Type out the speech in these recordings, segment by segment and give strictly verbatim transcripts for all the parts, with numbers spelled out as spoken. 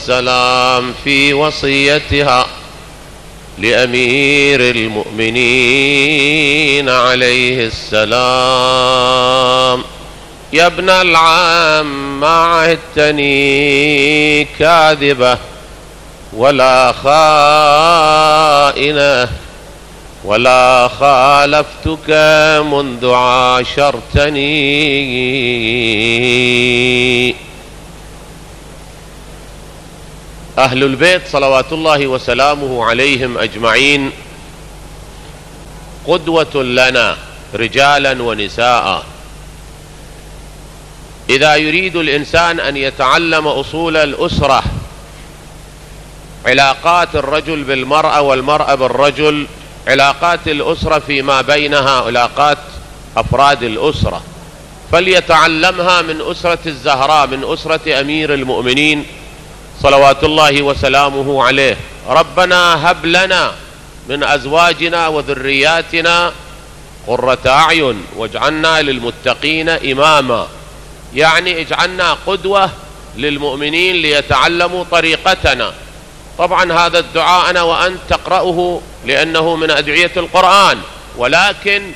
والسلام في وصيتها لأمير المؤمنين عليه السلام: يا ابن العم ما عهدتني كاذبة ولا خائنة ولا خالفتك منذ عاشرتني. أهل البيت صلوات الله وسلامه عليهم أجمعين قدوة لنا رجالا ونساء. إذا يريد الإنسان أن يتعلم أصول الأسرة، علاقات الرجل بالمرأة والمرأة بالرجل، علاقات الأسرة فيما بينها، علاقات أفراد الأسرة، فليتعلمها من أسرة الزهراء، من أسرة أمير المؤمنين صلوات الله وسلامه عليه. ربنا هب لنا من أزواجنا وذرياتنا قرة أعين واجعلنا للمتقين إماما، يعني اجعلنا قدوة للمؤمنين ليتعلموا طريقتنا. طبعا هذا الدعاء أنا وأنت تقرأه لأنه من أدعية القرآن، ولكن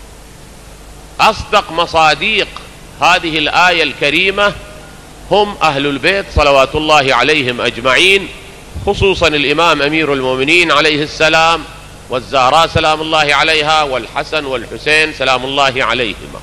أصدق مصاديق هذه الآية الكريمة هم أهل البيت صلوات الله عليهم أجمعين، خصوصا الإمام أمير المؤمنين عليه السلام، والزهراء سلام الله عليها، والحسن والحسين سلام الله عليهما.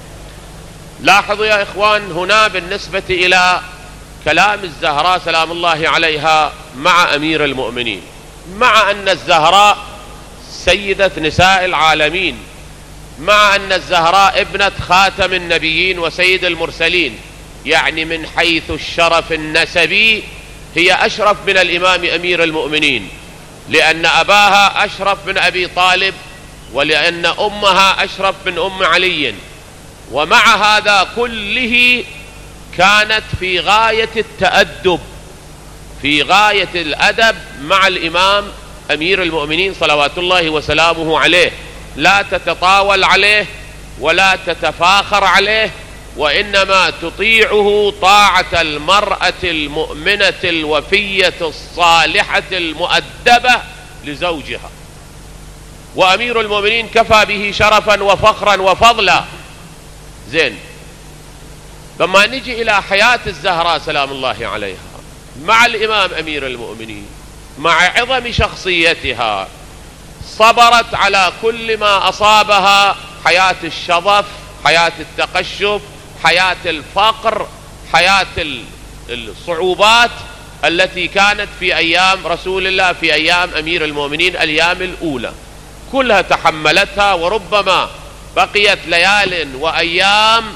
لاحظوا يا إخوان هنا بالنسبة إلى كلام الزهراء سلام الله عليها مع أمير المؤمنين، مع أن الزهراء سيدة نساء العالمين، مع أن الزهراء ابنة خاتم النبيين وسيد المرسلين، يعني من حيث الشرف النسبي هي أشرف من الإمام أمير المؤمنين، لأن أباها أشرف من أبي طالب، ولأن أمها أشرف من أم علي. ومع هذا كله كانت في غاية التأدب، في غاية الأدب مع الإمام أمير المؤمنين صلوات الله وسلامه عليه، لا تتطاول عليه ولا تتفاخر عليه، وإنما تطيعه طاعة المرأة المؤمنة الوفية الصالحة المؤدبة لزوجها. وأمير المؤمنين كفى به شرفا وفخرا وفضلا. زين، لما نجي إلى حياة الزهراء سلام الله عليها مع الإمام أمير المؤمنين، مع عظم شخصيتها، صبرت على كل ما أصابها: حياة الشظف، حياة التقشف، حياة الفقر، حياة الصعوبات التي كانت في أيام رسول الله، في أيام أمير المؤمنين الأيام الأولى، كلها تحملتها. وربما بقيت ليال وأيام،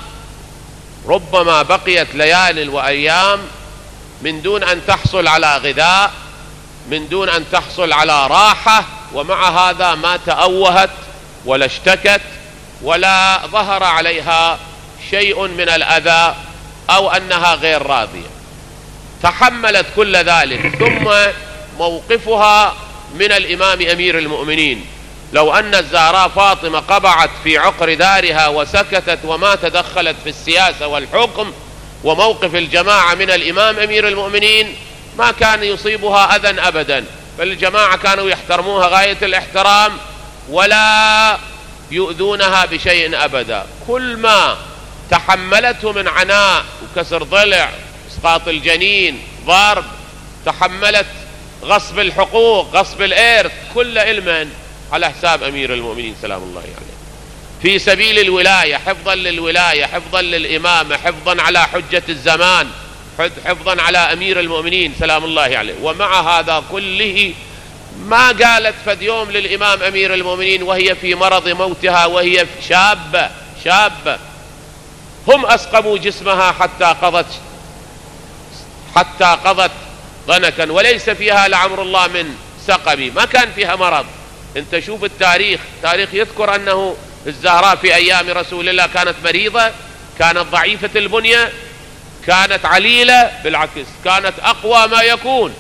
ربما بقيت ليال وأيام من دون أن تحصل على غذاء، من دون أن تحصل على راحة، ومع هذا ما تأوهت ولا اشتكت ولا ظهر عليها شيء من الأذى أو أنها غير راضية، تحملت كل ذلك. ثم موقفها من الإمام أمير المؤمنين، لو أن الزهراء فاطمة قبعت في عقر دارها وسكتت وما تدخلت في السياسة والحكم وموقف الجماعة من الإمام أمير المؤمنين، ما كان يصيبها أذى أبدا، بل الجماعة كانوا يحترموها غاية الاحترام ولا يؤذونها بشيء أبدا. كل ما تحملته من عناء وكسر ضلع، إسقاط الجنين، ضرب، تحملت غصب الحقوق، غصب الإرث، كل علما على حساب أمير المؤمنين سلام الله عليه، في سبيل الولاية، حفظا للولاية، حفظا للإمامة، حفظا على حجة الزمان، حفظا على أمير المؤمنين سلام الله عليه. ومع هذا كله ما قالت فد يوم للإمام أمير المؤمنين وهي في مرض موتها وهي شابة شابة هم أسقموا جسمها حتى قضت حتى قضت ضنكا، وليس فيها لعمر الله من سقم، ما كان فيها مرض. انت شوف التاريخ، تاريخ يذكر أنه الزهراء في أيام رسول الله كانت مريضة، كانت ضعيفة البنية، كانت عليلة، بالعكس كانت أقوى ما يكون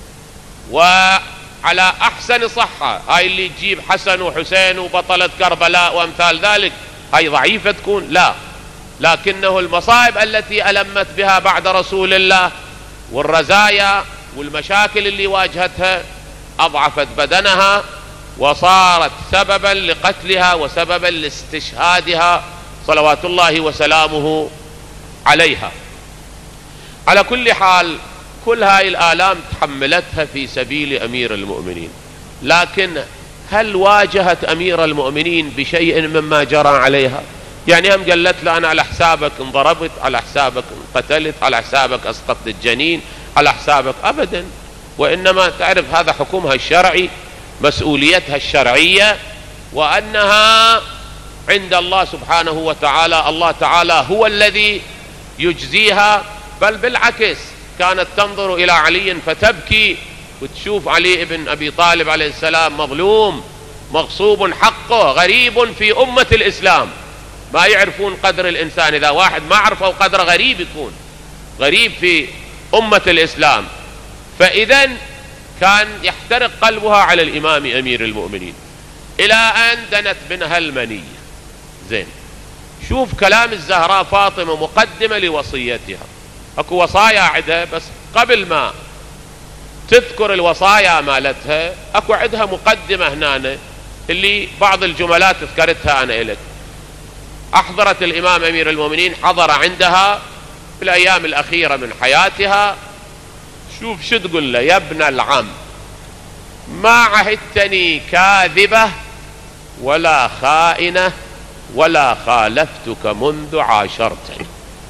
وعلى أحسن صحة. هاي اللي تجيب حسن وحسين وبطلة كربلاء وأمثال ذلك، هاي ضعيفة تكون؟ لا، لكنه المصائب التي ألمت بها بعد رسول الله والرزايا والمشاكل اللي واجهتها أضعفت بدنها وصارت سببا لقتلها وسببا لاستشهادها صلوات الله وسلامه عليها. على كل حال كل هاي الآلام تحملتها في سبيل أمير المؤمنين، لكن هل واجهت أمير المؤمنين بشيء مما جرى عليها؟ يعني هم قالت له أنا على حسابك انضربت، على حسابك انقتلت، على حسابك أسقطت الجنين، على حسابك؟ أبدا، وإنما تعرف هذا حكمها الشرعي، مسؤوليتها الشرعية، وأنها عند الله سبحانه وتعالى. الله تعالى هو الذي يجزيها، بل بالعكس كانت تنظر إلى علي فتبكي وتشوف علي بن أبي طالب عليه السلام مظلوم مغصوب حقه، غريب في أمة الإسلام. ما يعرفون قدر الإنسان، إذا واحد ما عرفه قدر غريب يكون غريب في أمة الإسلام. فإذا كان يحترق قلبها على الإمام أمير المؤمنين إلى أن دنت بنها المنية. زين، شوف كلام الزهراء فاطمة مقدمة لوصيتها. اكو وصايا عدها، بس قبل ما تذكر الوصايا مالتها اكو عدها مقدمة هنا اللي بعض الجملات ذكرتها انا إلك. احضرت الامام امير المؤمنين، حضر عندها في الايام الاخيرة من حياتها. شوف شو تقول له: يا ابن العم، ما عهدتني كاذبة ولا خائنة ولا خالفتك منذ عاشرتني.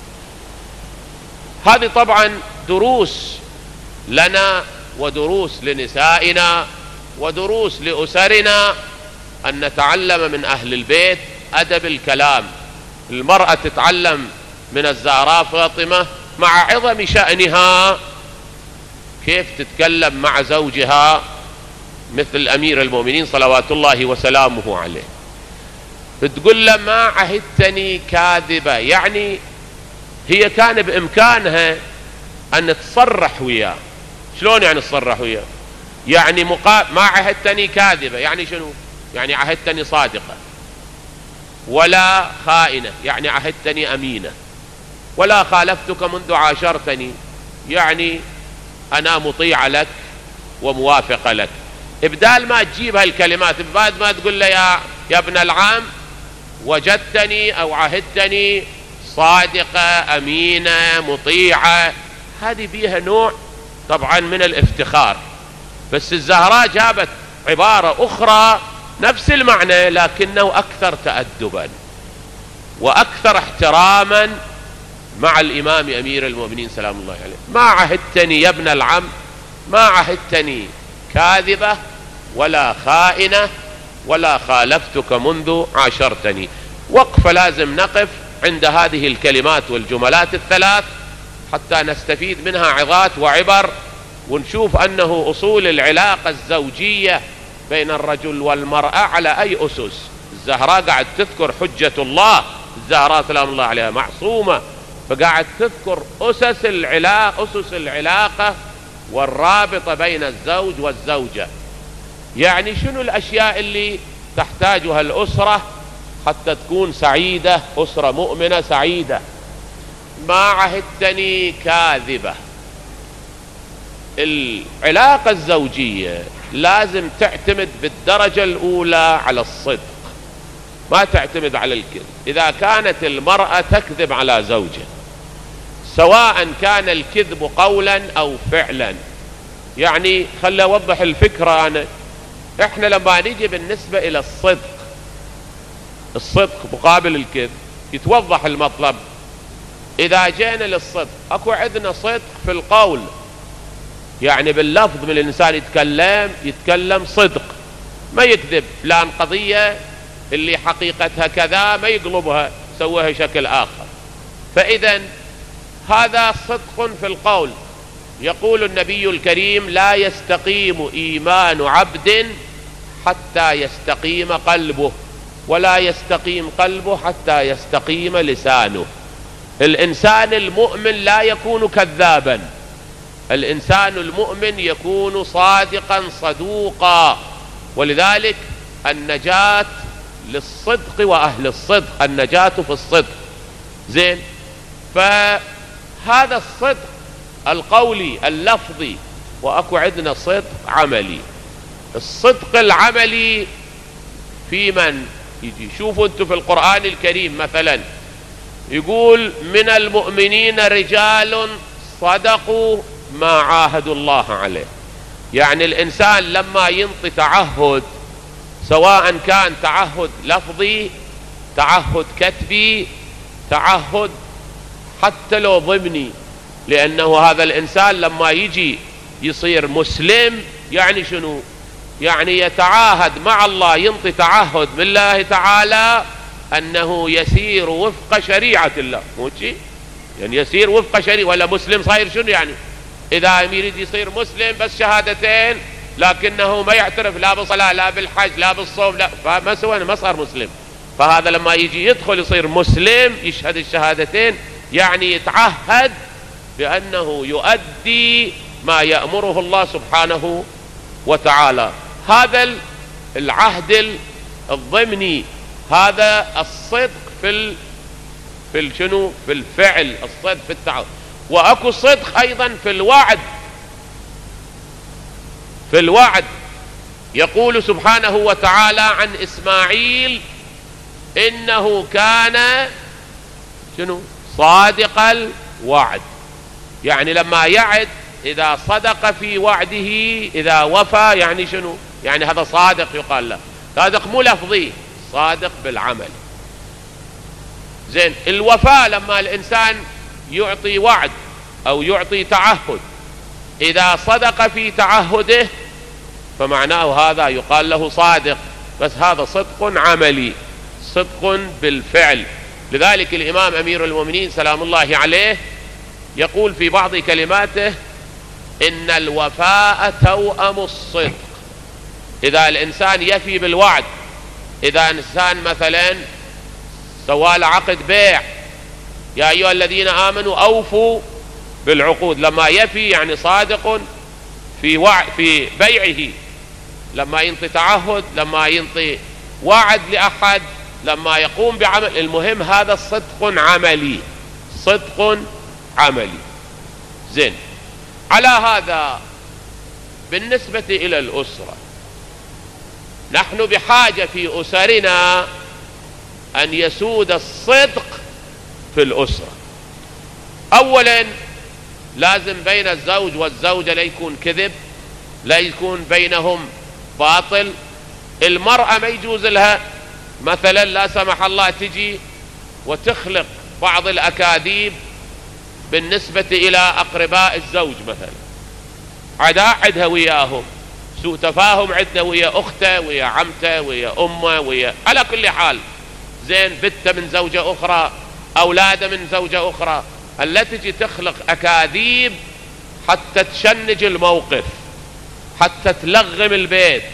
هذه طبعا دروس لنا ودروس لنسائنا ودروس لأسرنا، أن نتعلم من أهل البيت أدب الكلام. المرأة تتعلم من الزهراء فاطمة مع عظم شأنها كيف تتكلم مع زوجها مثل أمير المؤمنين صلوات الله وسلامه عليه. بتقول له: ما عهدتني كاذبة، يعني هي كان بإمكانها أن تصرح وياه. شلون يعني تصرح وياه؟ يعني مقا... ما عهدتني كاذبة يعني شنو؟ يعني عهدتني صادقة، ولا خائنة يعني عهدتني أمينة، ولا خالفتك منذ عاشرتني يعني أنا مطيع لك وموافق لك. إبدال ما تجيب هالكلمات، بعد ما تقول له يا, يا ابن العام وجدتني أو عهدتني صادقة أمينة مطيعة، هذه بيها نوع طبعا من الافتخار. بس الزهراء جابت عبارة أخرى نفس المعنى لكنه أكثر تأدبا وأكثر احتراما مع الإمام أمير المؤمنين سلام الله عليه. ما عهدتني يا ابن العم، ما عهدتني كاذبة ولا خائنة ولا خالفتك منذ عاشرتني. وقف لازم نقف عند هذه الكلمات والجملات الثلاث حتى نستفيد منها عظات وعبر، ونشوف أنه أصول العلاقة الزوجية بين الرجل والمرأة على أي أسس. الزهراء قاعد تذكر حجة الله، الزهراء سلام الله عليها معصومة، فقاعد تذكر أسس العلاقة أسس العلاقة والرابطة بين الزوج والزوجة. يعني شنو الأشياء اللي تحتاجها الأسرة حتى تكون سعيدة، أسرة مؤمنة سعيدة. ما عهدتني كاذبة. العلاقة الزوجية لازم تعتمد بالدرجة الأولى على الصدق، ما تعتمد على الكذب. إذا كانت المرأة تكذب على زوجها، سواء كان الكذب قولا أو فعلا، يعني خلي أوضح الفكرة أنا. إحنا لما نيجي بالنسبة إلى الصدق، الصدق مقابل الكذب، يتوضح المطلب. إذا جينا للصدق، أكو عندنا صدق في القول، يعني باللفظ من الإنسان يتكلم يتكلم صدق، ما يكذب فلان قضية اللي حقيقتها كذا ما يقلبها سويها شكل آخر. فإذا هذا صدق في القول. يقول النبي الكريم: لا يستقيم إيمان عبد حتى يستقيم قلبه، ولا يستقيم قلبه حتى يستقيم لسانه. الإنسان المؤمن لا يكون كذابا، الإنسان المؤمن يكون صادقا صدوقا. ولذلك النجاة للصدق وأهل الصدق، النجاة في الصدق. زين، فهذا الصدق القولي اللفظي وأكو عندنا صدق عملي. الصدق العملي في من يجي؟ شوفوا انتم في القرآن الكريم مثلا يقول من المؤمنين رجال صدقوا ما عاهدوا الله عليه. يعني الإنسان لما ينطي تعهد، سواء كان تعهد لفظي، تعهد كتبي، تعهد حتى لو ضمني، لأنه هذا الإنسان لما يجي يصير مسلم يعني شنو؟ يعني يتعاهد مع الله، ينطي تعهد بالله تعالى أنه يسير وفق شريعة الله، مو شيء يعني يسير وفق شريعة. ولا مسلم صاير شنو يعني؟ إذا يريد يصير مسلم بس شهادتين لكنه ما يعترف لا بالصلاة لا بالحج لا بالصوم لا، فما سوى ما صار مسلم. فهذا لما يجي يدخل يصير مسلم يشهد الشهادتين يعني يتعهد بأنه يؤدي ما يأمره الله سبحانه وتعالى. هذا العهد الضمني، هذا الصدق في ال... في ال... شنو في الفعل، الصدق في التعهد. واكو صدق ايضا في الوعد. في الوعد يقول سبحانه وتعالى عن اسماعيل انه كان شنو صادق الوعد. يعني لما يعد، اذا صدق في وعده، اذا وفى يعني شنو؟ يعني هذا صادق يقال له. صادق مو لفظي، صادق بالعمل. زين، الوفاء لما الانسان يعطي وعد او يعطي تعهد، اذا صدق في تعهده فمعناه هذا يقال له صادق، بس هذا صدق عملي، صدق بالفعل. لذلك الامام امير المؤمنين سلام الله عليه يقول في بعض كلماته ان الوفاء توأم الصدق. اذا الانسان يفي بالوعد، اذا انسان مثلا سوى عقد بيع، يا ايها الذين امنوا اوفوا بالعقود، لما يفي يعني صادق في وعد في بيعه، لما ينطي تعهد، لما ينطي وعد لاحد، لما يقوم بعمل. المهم هذا صدق عملي، صدق عملي. زين، على هذا بالنسبة إلى الأسرة، نحن بحاجة في أسرنا أن يسود الصدق في الأسرة. أولا لازم بين الزوج والزوجة لا يكون كذب، لا يكون بينهم باطل. المرأة ما يجوز لها مثلا لا سمح الله تجي وتخلق بعض الأكاذيب بالنسبة إلى أقرباء الزوج، مثلا عداء عندها وياهم، سوء تفاهم عندنا ويا أخته ويا عمته ويا أمه ويا، على كل حال زين بنته من زوجة أخرى، أولاده من زوجة أخرى، التي تجي تخلق أكاذيب حتى تشنج الموقف، حتى تلغم البيت.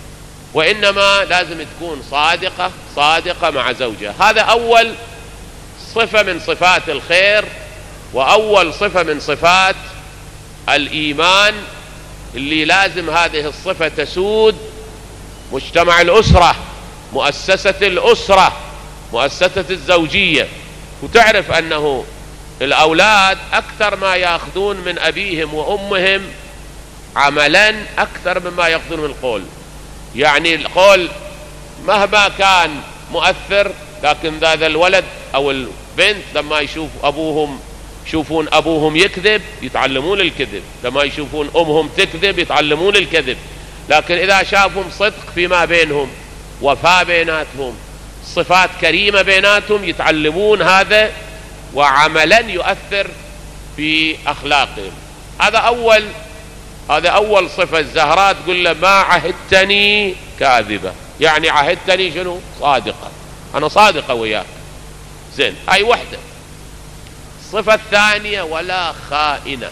وإنما لازم تكون صادقة صادقة مع زوجها. هذا أول صفة من صفات الخير، وأول صفة من صفات الإيمان اللي لازم هذه الصفة تسود مجتمع الأسرة، مؤسسة الأسرة، مؤسسة الزوجية. وتعرف أنه الأولاد أكثر ما يأخذون من أبيهم وأمهم عملا أكثر مما يأخذون من القول. يعني القول مهما كان مؤثر، لكن هذا الولد أو البنت لما يشوف أبوهم يشوفون أبوهم يكذب يتعلمون الكذب، لما يشوفون أمهم تكذب يتعلمون الكذب. لكن إذا شافهم صدق فيما بينهم، وفاء بيناتهم، صفات كريمة بيناتهم، يتعلمون هذا وعملا يؤثر في أخلاقهم. هذا أول هذا أول صفة. الزهراء تقول له ما عهدتني كاذبة، يعني عهدتني شنو؟ صادقة، أنا صادقة وياك. زين، هاي وحدة. الصفة الثانية ولا خائنة.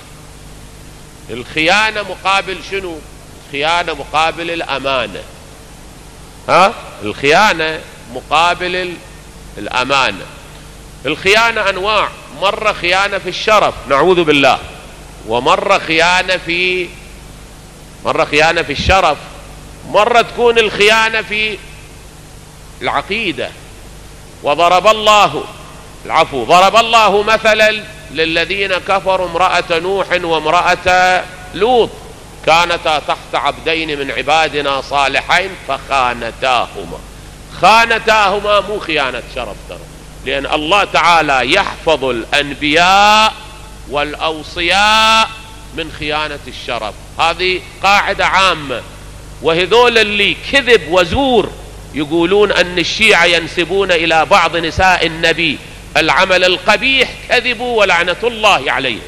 الخيانة مقابل شنو؟ الخيانة مقابل الأمانة. ها؟ الخيانة مقابل الأمانة. الخيانة أنواع، مرة خيانة في الشرف نعوذ بالله، ومرة خيانة في مرة خيانة في الشرف، مرة تكون الخيانة في العقيدة. وضرب الله العفو ضرب الله مثلا للذين كفروا امرأة نوح وامرأة لوط. كانتا تحت عبدين من عبادنا صالحين فخانتاهما. خانتاهما مو خيانة شرف ترى، لأن الله تعالى يحفظ الأنبياء والأوصياء من خيانة الشرف، هذه قاعدة عامة. وهذول اللي كذب وزور يقولون أن الشيعة ينسبون إلى بعض نساء النبي العمل القبيح، كذبوا ولعنة الله عليهم،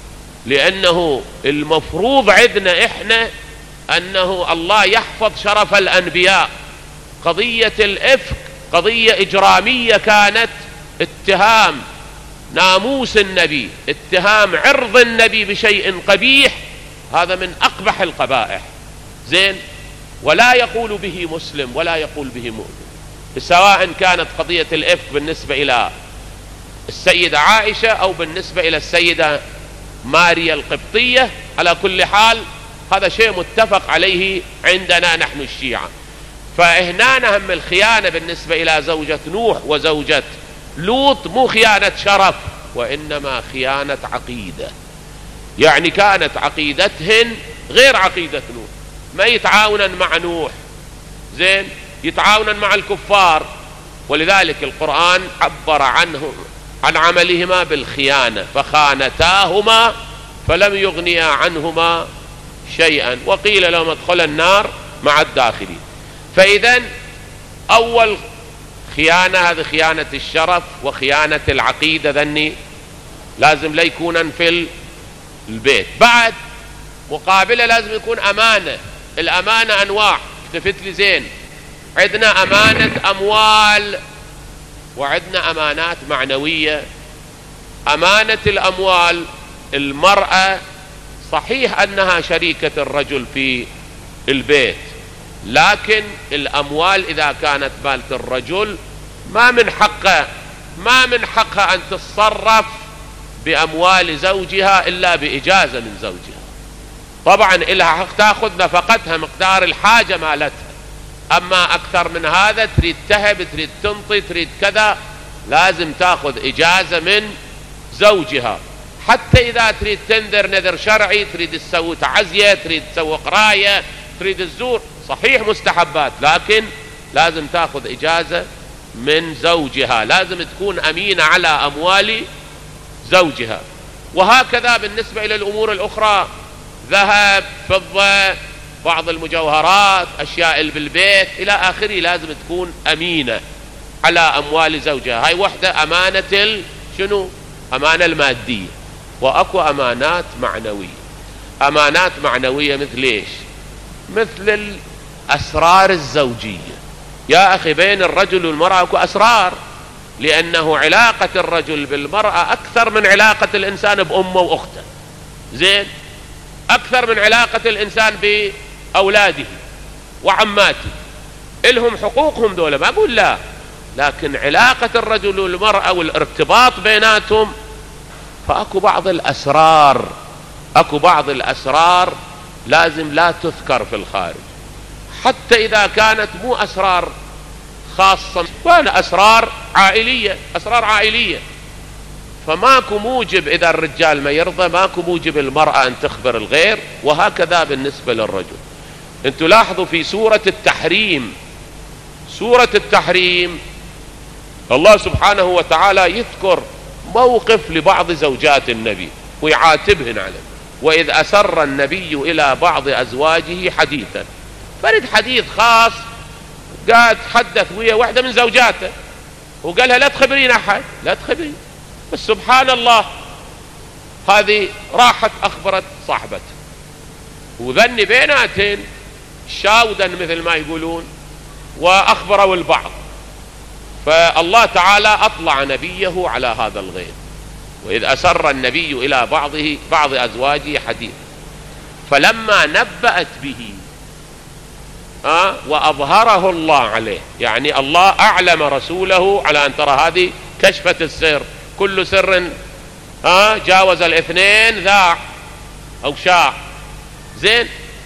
لأنه المفروض عندنا إحنا أنه الله يحفظ شرف الأنبياء. قضية الإفك قضية إجرامية كانت، اتهام ناموس النبي، اتهام عرض النبي بشيء قبيح، هذا من أقبح القبائح. زين، ولا يقول به مسلم ولا يقول به مؤمن، سواء كانت قضية الإفك بالنسبة إلى السيدة عائشة أو بالنسبة إلى السيدة ماريا القبطية. على كل حال هذا شيء متفق عليه عندنا نحن الشيعة. فهنا نهم الخيانة بالنسبة إلى زوجة نوح وزوجة لوط مو خيانة شرف، وإنما خيانة عقيدة. يعني كانت عقيدتهن غير عقيدة نوح، ما يتعاونن مع نوح، زين، يتعاونن مع الكفار. ولذلك القرآن عبر عنه عن عملهما بالخيانة، فخانتاهما فلم يغنيا عنهما شيئا وقيل لهم ادخلا النار مع الداخلين. فإذا أول خيانة هذه خيانة الشرف وخيانة العقيدة، ذني لازم لا يكونن في البيت. بعد مقابلة لازم يكون أمانة. الأمانة أنواع، اكتفت لي زين، عندنا أمانة أموال وعندنا أمانات معنوية. أمانة الأموال، المرأة صحيح أنها شريكة الرجل في البيت، لكن الأموال إذا كانت مالة الرجل ما من حقها ما من حقها أن تتصرف بأموال زوجها إلا بإجازة من زوجها. طبعا إلها حق تأخذ نفقتها مقدار الحاجة مالتها، أما أكثر من هذا تريد تهب، تريد تنطي، تريد كذا، لازم تأخذ إجازة من زوجها. حتى إذا تريد تنذر نذر شرعي، تريد تسوي تعزية، تريد تسوي قراية، تريد الزور، صحيح مستحبات، لكن لازم تأخذ إجازة من زوجها، لازم تكون أمينة على أموال زوجها. وهكذا بالنسبة إلى الأمور الأخرى، ذهب، فضة، بعض المجوهرات، أشياء اللي بالبيت إلى آخره، لازم تكون أمينة على أموال زوجها. هاي وحدة أمانة شنو؟ أمانة المادية. وأكو أمانات معنوية. أمانات معنوية مثل إيش؟ مثل الأسرار الزوجية. يا أخي بين الرجل والمرأة أكو أسرار، لأنه علاقة الرجل بالمرأة أكثر من علاقة الإنسان بأمه وأخته، زين، أكثر من علاقة الإنسان بأولاده وعماته. إلهم حقوقهم دولة، ما أقول لا، لكن علاقة الرجل والمرأة والارتباط بيناتهم، فأكو بعض الأسرار أكو بعض الأسرار لازم لا تذكر في الخارج، حتى إذا كانت مو أسرار خاصة، وأنا أسرار عائلية أسرار عائلية فماكو موجب إذا الرجال ما يرضى، ماكو موجب المرأة أن تخبر الغير. وهكذا بالنسبة للرجل. انتوا لاحظوا في سورة التحريم سورة التحريم الله سبحانه وتعالى يذكر موقف لبعض زوجات النبي ويعاتبهن عليه. وإذ أسر النبي إلى بعض أزواجه حديثا، فرد حديث خاص، قاعد تحدث ويا واحدة من زوجاته وقالها لا تخبرين أحد، لا تخبرين. بس سبحان الله، هذه راحت أخبرت صاحبته وذني بيناتين شاودا مثل ما يقولون، وأخبروا البعض. فالله تعالى أطلع نبيه على هذا الغيب. وإذ أسر النبي إلى بعضه بعض أزواجه حديث فلما نبأت به آه وأظهره الله عليه، يعني الله أعلم رسوله على أن ترى هذه كشفة السر، كل سر آه جاوز الاثنين ذاع أو شاع، زين.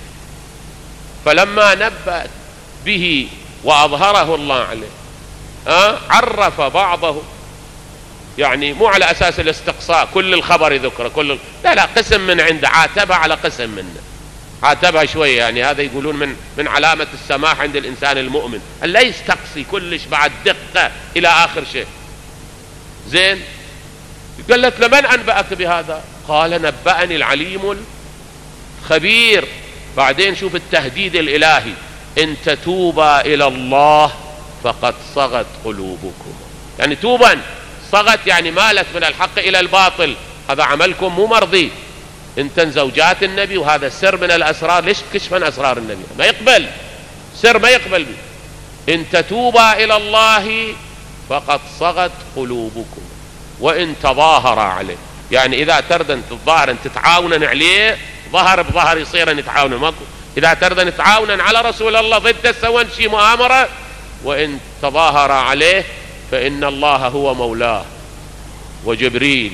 فلما نبأت به وأظهره الله عليه آه عرف بعضه، يعني مو على أساس الاستقصاء كل الخبر ذكر كل، لا لا، قسم من عنده عاتبه على قسم منه، عاتبها شوية، يعني هذا يقولون من من علامة السماح عند الإنسان المؤمن أن لا يستقصي كلش بعد دقة إلى آخر شيء. زين، قالت لمن أنبأك بهذا؟ قال نبأني العليم الخبير. بعدين شوف التهديد الإلهي، إن تتوبا إلى الله فقد صغت قلوبكم. يعني توبا صغت يعني مالت من الحق إلى الباطل، هذا عملكم مو مرضي. انتن زوجات النبي وهذا سر من الأسرار، ليش تكشفن أسرار النبي؟ ما يقبل سر، ما يقبل به. إن تتوبا إلى الله فقد صغت قلوبكم وإن تظاهر عليه، يعني إذا تردن تظاهرن تتعاونن عليه، ظهر بظهر يصيرن يتعاونن، ماكو. إذا تردن تتعاونن على رسول الله ضد تسوون شي مؤامرة، وإن تظاهر عليه فإن الله هو مولاه وجبريل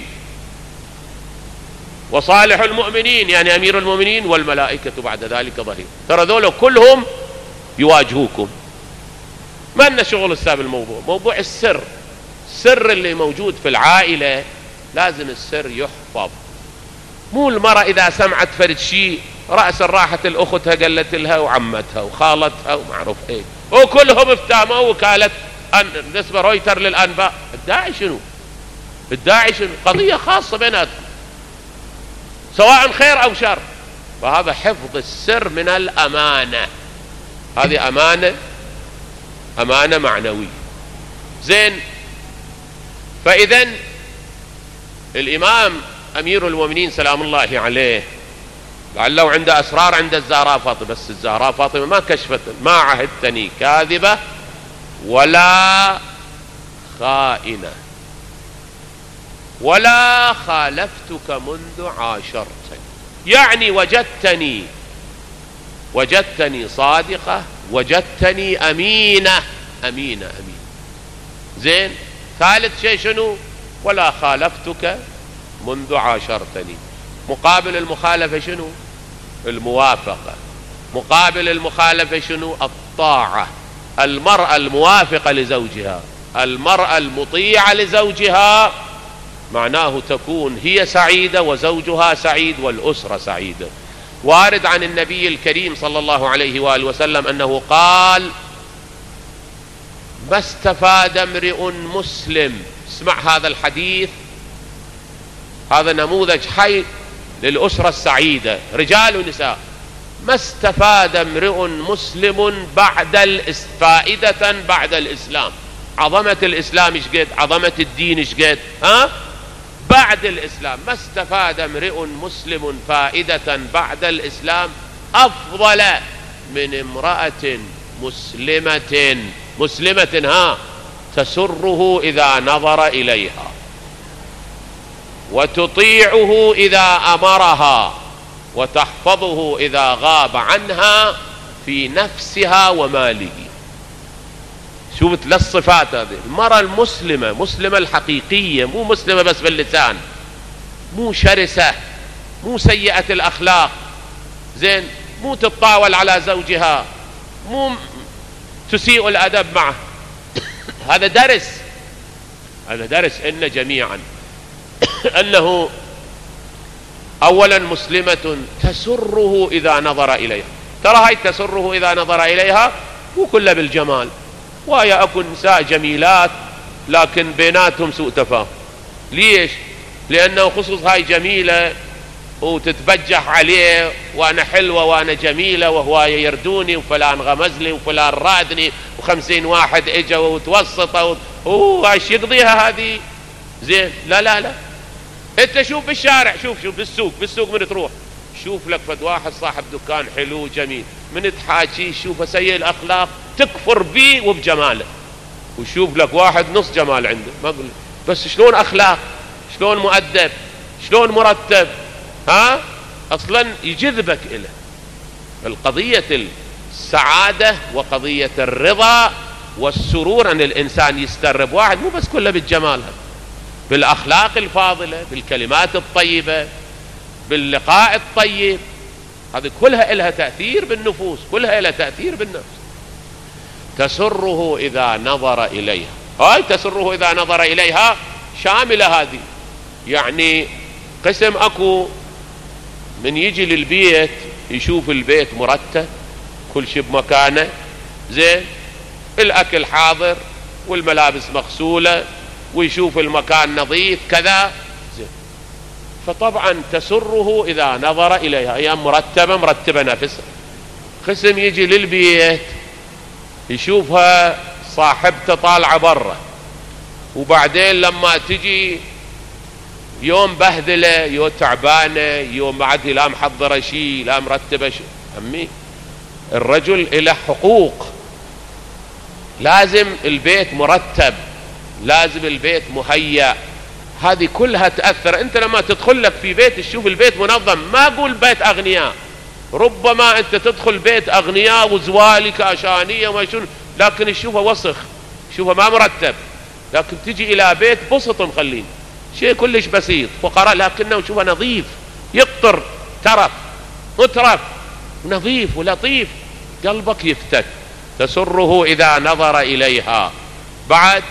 وصالح المؤمنين، يعني أمير المؤمنين، والملائكة بعد ذلك ظهير. ترى ذولا كلهم يواجهوكم. ما لنا شغل الساب الموضوع، موضوع السر. السر اللي موجود في العائلة لازم السر يحفظ. مو المرأة إذا سمعت فرد شيء رأس راحت الأختها قالت لها وعمتها وخالتها ومعروف ايه، وكلهم افتهموا وكالة نسبة رويتر للأنباء. الداعي شنو؟ الداعي شنو؟ قضية خاصة بيناتكم سواء خير أو شر. فهذا حفظ السر من الأمانة، هذه أمانة، أمانة معنوية. زين، فإذن الإمام أمير المؤمنين سلام الله عليه لعله عنده أسرار عند الزهراء فاطمة، بس الزهراء فاطمة ما كشفت، ما عهدتني كاذبة ولا خائنة ولا خالفتك منذ عاشرتني، يعني وجدتني وجدتني صادقة، وجدتني أمينة أمينة أمينة. زين، ثالث شيء شنو؟ ولا خالفتك منذ عاشرتني. مقابل المخالفة شنو؟ الموافقة. مقابل المخالفة شنو؟ الطاعة. المرأة الموافقة لزوجها، المرأة المطيعة لزوجها، معناه تكون هي سعيدة وزوجها سعيد والأسرة سعيدة. وارد عن النبي الكريم صلى الله عليه وآله وسلم أنه قال: ما استفاد امرئ مسلم. اسمع هذا الحديث، هذا نموذج حي للأسرة السعيدة، رجال ونساء. ما استفاد امرئ مسلم بعد فائدة بعد الإسلام. عظمة الإسلام ايش قد؟ عظمة الدين ايش قد؟ ها؟ بعد الإسلام ما استفاد امرئ مسلم فائدة بعد الإسلام أفضل من امرأة مسلمة مسلمة ها تسره إذا نظر إليها، وتطيعه إذا أمرها، وتحفظه إذا غاب عنها في نفسها وماله. شوفت للصفات هذه المرأة المسلمة، مسلمة الحقيقية، مو مسلمة بس باللسان، مو شرسة، مو سيئة الأخلاق. زين، مو تتطاول على زوجها، مو تسيء الأدب معه. هذا درس، هذا درس إن جميعا أنه أولا مسلمة تسره إذا نظر إليها. ترى هاي تسره إذا نظر إليها مو كله بالجمال، وهي أكو نساء جميلات لكن بيناتهم سوء تفاهم. ليش؟ لأنه خصوص هاي جميلة وتتبجح عليه، وأنا حلوة وأنا جميلة وهو يردوني وفلان غمزني وفلان رادني وخمسين واحد إجا وتوسطه وهو ايش يقضيها هذه. زين، لا لا لا، انت شوف بالشارع، شوف شوف بالسوق، بالسوق من تروح شوف لك فد واحد صاحب دكان حلو جميل، من تحاكي شوفه سيء الأخلاق تكفر بيه وبجماله، وشوف لك واحد نص جمال عنده، ما أقول بس شلون أخلاق، شلون مؤدب، شلون مرتب، ها أصلا يجذبك إليه. القضية السعادة وقضية الرضا والسرور أن الإنسان يسترب واحد مو بس كله بالجمال، بالأخلاق الفاضلة، بالكلمات الطيبة، باللقاء الطيب، هذه كلها لها تأثير بالنفوس، كلها لها تأثير بالنفس. تسره إذا نظر إليها، هاي تسره إذا نظر إليها شاملة هذه. يعني قسم أكو من يجي للبيت يشوف البيت مرتب، كل شيء بمكانه، زين، الأكل حاضر والملابس مغسولة، ويشوف المكان نظيف كذا، زين. فطبعا تسره إذا نظر إليها، هي مرتبة مرتبة نفسها. قسم يجي للبيت يشوفها صاحبته طالعة برا، وبعدين لما تجي يوم بهدلة، يوم تعبانة، يوم عاد لا محضرة شيء لا مرتبة شيء. أمي الرجل له حقوق، لازم البيت مرتب، لازم البيت مهيأ، هذه كلها تأثر. انت لما تدخل لك في بيت تشوف البيت منظم، ما اقول بيت اغنياء، ربما انت تدخل بيت اغنياء وزوالي كاشانية وما شنو، لكن تشوفه وسخ، تشوفه ما مرتب. لكن تجي الى بيت بسط مخلين، شيء كلش بسيط فقراء، لكنه شوفه نظيف، يقطر ترف مترف نظيف ولطيف، قلبك يفتك. تسره إذا نظر إليها. بعد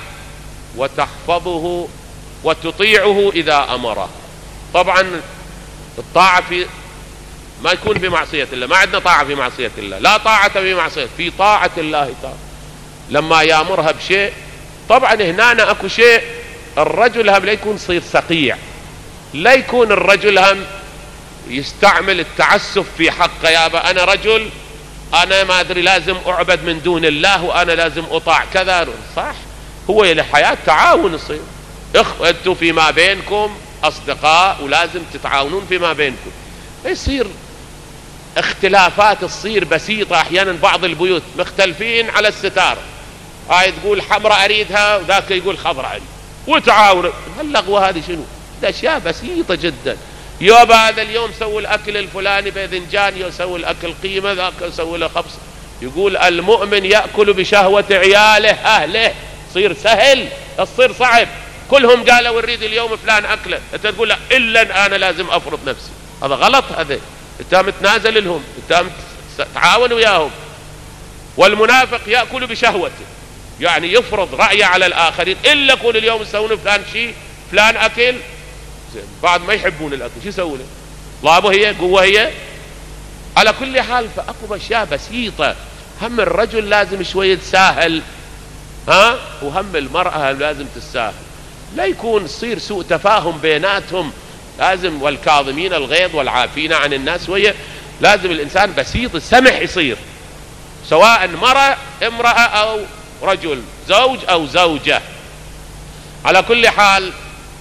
وتحفظه وتطيعه إذا أمره. طبعا الطاعة في ما يكون في معصية الله، ما عندنا طاعة في معصية الله، لا طاعة في معصية، في طاعة الله تعالى. لما يأمرها بشيء، طبعا هنا أكو شيء، الرجل هم لا يكون صير سقيع، لا يكون الرجل هم يستعمل التعسف في حقه، يابا أنا رجل، أنا ما أدري لازم أعبد من دون الله، وأنا لازم أطاع كذا. صح، هو الحياة تعاون يصير، أنتم فيما بينكم أصدقاء ولازم تتعاونون فيما بينكم. يصير اختلافات تصير بسيطة، أحيانا بعض البيوت مختلفين على الستار، هاي تقول حمراء أريدها وذاك يقول خضراء أريد، وتعاون. هاللغوة هذه شنو؟ أشياء بسيطة جدا. يوم هذا اليوم سوي الأكل الفلاني باذنجان، يسوي الأكل قيمة، ذاك يسوي له خبز. يقول المؤمن يأكل بشهوة عياله أهله، صير سهل، تصير صعب. كلهم قالوا نريد اليوم فلان أكله، أنت تقول لا إلا أنا لازم أفرض نفسي، هذا غلط. هذا أنت متنازل لهم، أنت تعاون وياهم. والمنافق يأكل بشهوته، يعني يفرض رأيه على الآخرين، إلا كل اليوم يسوون فلان شيء فلان أكل، بعد ما يحبون الأكل شو يسوي له؟ ضابه هي قوة هي. على كل حال فأكو أشياء بسيطة. هم الرجل لازم شوية تساهل، ها، وهم المرأة لازم تساهل، لا يكون يصير سوء تفاهم بيناتهم. لازم والكاظمين الغيظ والعافين عن الناس، وهي لازم الإنسان بسيط السمح يصير، سواء مرأة امرأة أو رجل، زوج أو زوجة. على كل حال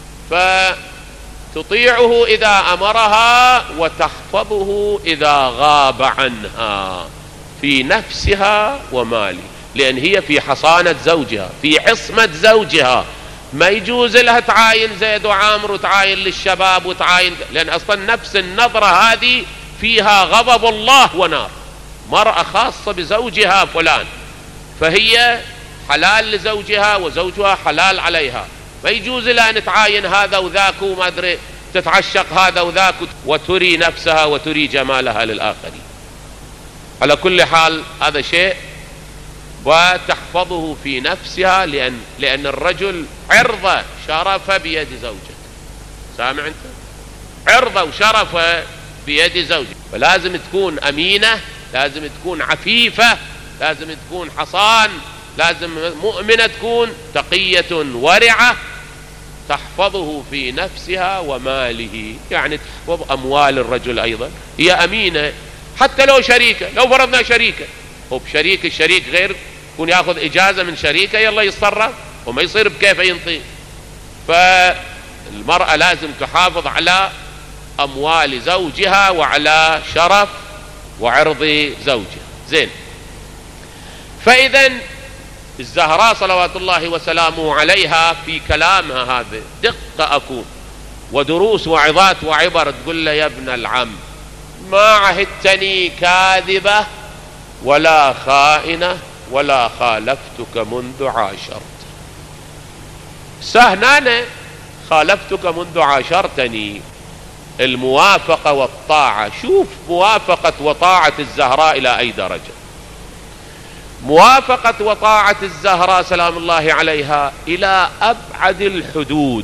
فتطيعه إذا أمرها وتحفظه إذا غاب عنها في نفسها وماله، لأن هي في حصانة زوجها، في عصمة زوجها. ما يجوز لها تعاين زيد وعامر وتعاين للشباب وتعاين، لأن أصلا نفس النظرة هذه فيها غضب الله ونار. مرأة خاصة بزوجها فلان، فهي حلال لزوجها وزوجها حلال عليها. ما يجوز لها أن تعاين هذا وذاك وما أدري تتعشق هذا وذاك وتري نفسها وتري جمالها للآخرين. على كل حال هذا شيء. وتحفظه في نفسها، لأن, لأن الرجل عرضة شرف بيد زوجته. سامع أنت؟ عرضة وشرف بيد زوجته، فلازم تكون أمينة، لازم تكون عفيفة، لازم تكون حصان، لازم مؤمنة تكون تقية ورعة، تحفظه في نفسها وماله، يعني تحفظ أموال الرجل أيضا. هي أمينة حتى لو شريكة، لو فرضنا شريكة وبشريك الشريك غير يكون يأخذ إجازة من شريكة يلا يتصرف وما يصير بكيف ينطي. فالمرأة لازم تحافظ على أموال زوجها وعلى شرف وعرض زوجها. زين. فإذا الزهراء صلوات الله وسلامه عليها في كلامها هذا دقة أكون ودروس وعظات وعبر، تقول له يا ابن العم ما عهدتني كاذبة ولا خائنة ولا خالفتك منذ عاشرت. سهنانة خالفتك منذ عاشرتني. الموافقة والطاعة، شوف موافقة وطاعة الزهراء إلى أي درجة. موافقة وطاعة الزهراء سلام الله عليها إلى أبعد الحدود.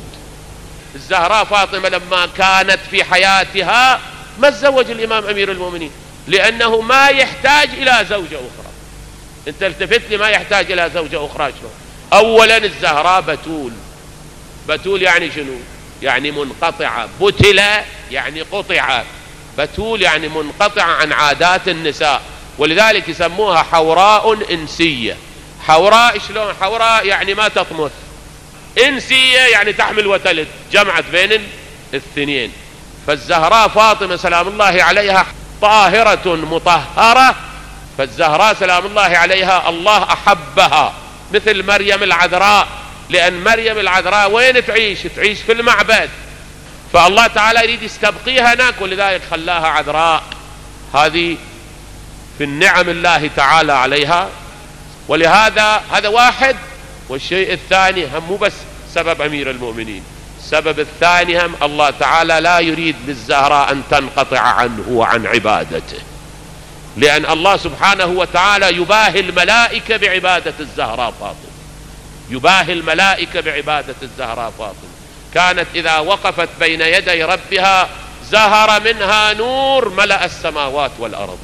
الزهراء فاطمة لما كانت في حياتها ما تزوج الإمام أمير المؤمنين، لأنه ما يحتاج إلى زوجة أخرى. أنت التفت لي، ما يحتاج إلى زوجة أخرى شلون؟ أولا الزهراء بتول. بتول يعني شنو؟ يعني منقطعة. بتل يعني قطع. بتول يعني منقطعة عن عادات النساء، ولذلك يسموها حوراء إنسية. حوراء شلون؟ حوراء يعني ما تطمث، إنسية يعني تحمل وتلد، جمعت بين الاثنين. فالزهراء فاطمة سلام الله عليها طاهرة مطهرة، فالزهراء سلام الله عليها الله أحبها مثل مريم العذراء، لأن مريم العذراء وين تعيش؟ تعيش في المعبد، فالله تعالى يريد يستبقيها هناك، ولذلك خلاها عذراء. هذه في النعم الله تعالى عليها. ولهذا هذا واحد. والشيء الثاني هم مو بس سبب أمير المؤمنين، السبب الثاني هم الله تعالى لا يريد للزهراء أن تنقطع عنه وعن عبادته، لأن الله سبحانه وتعالى يباهي الملائكة بعبادة الزهراء فاطمة، يباهي الملائكة بعبادة الزهراء فاطمة. كانت إذا وقفت بين يدي ربها زهر منها نور ملأ السماوات والأرض.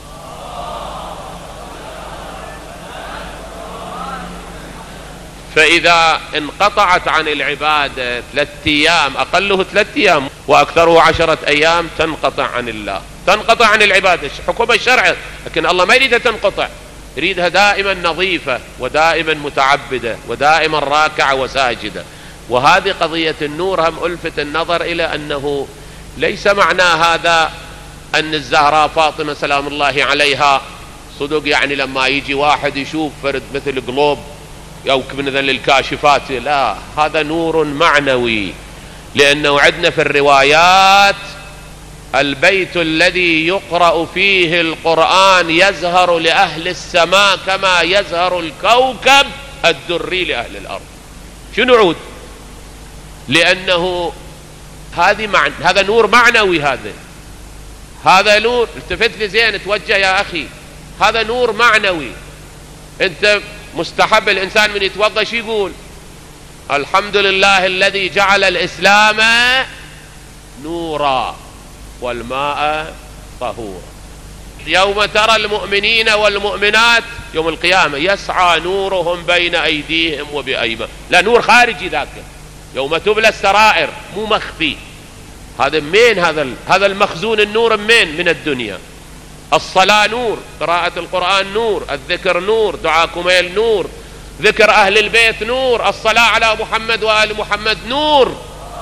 فإذا انقطعت عن العبادة ثلاثة أيام، أقله ثلاثة أيام وأكثره عشرة أيام، تنقطع عن الله، تنقطع عن العبادة. حكم الشرع، لكن الله ما يريدها تنقطع، يريدها دائما نظيفة ودائما متعبدة ودائما راكعة وساجدة. وهذه قضية النور هم ألفت النظر إلى أنه ليس معنى هذا أن الزهراء فاطمة سلام الله عليها صدق يعني لما يجي واحد يشوف فرد مثل قلوب أو من الكاشفات، لا، هذا نور معنوي. لأنه عندنا في الروايات البيت الذي يقرأ فيه القرآن يزهر لأهل السماء كما يزهر الكوكب الدري لأهل الأرض. شنو عود؟ لأنه هذه معنى، هذا نور معنوي. هذا هذا نور، التفت لي زين، توجه يا أخي، هذا نور معنوي. أنت مستحب الإنسان من يتوضأ شو يقول؟ الحمد لله الذي جعل الإسلام نورا والماء طهورا. يوم ترى المؤمنين والمؤمنات يوم القيامة يسعى نورهم بين أيديهم وبأيمانهم. لا، نور خارجي ذاك، يوم تبلى السرائر، مو مخفي. هذا منين؟ هذا هذا المخزون النور منين؟ من الدنيا. الصلاة نور، قراءة القرآن نور، الذكر نور، دعاء كميل نور، ذكر أهل البيت نور، الصلاة على محمد وآل محمد نور.